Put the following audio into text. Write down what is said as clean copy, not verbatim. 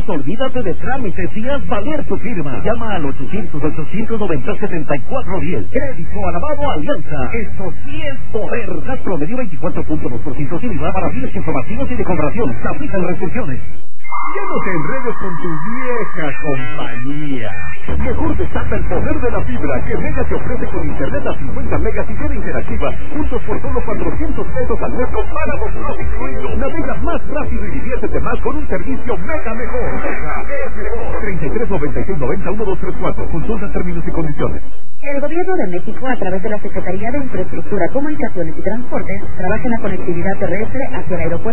Olvídate de trámites y haz valer tu firma. Llama al 800-890-7410. Crédito Alabado Alianza. Esto sí es poder. Gas promedio 24.2% sin IVA para fines informativos y de comparación. Se aplican restricciones. Ya no te enredes con tu vieja compañía. Mejor desata el poder de la fibra que Mega te ofrece con internet a 50 megas y red interactiva, juntos por solo 400 pesos al mes con pagos no incluido. Navega más rápido y diviértete más con un servicio Mega mejor. Mega es mejor. 33 96 90 1234. Consulta términos y condiciones. El Gobierno de México, a través de la Secretaría de Infraestructura, Comunicaciones y Transportes, trabaja en la conectividad terrestre hacia el aeropuerto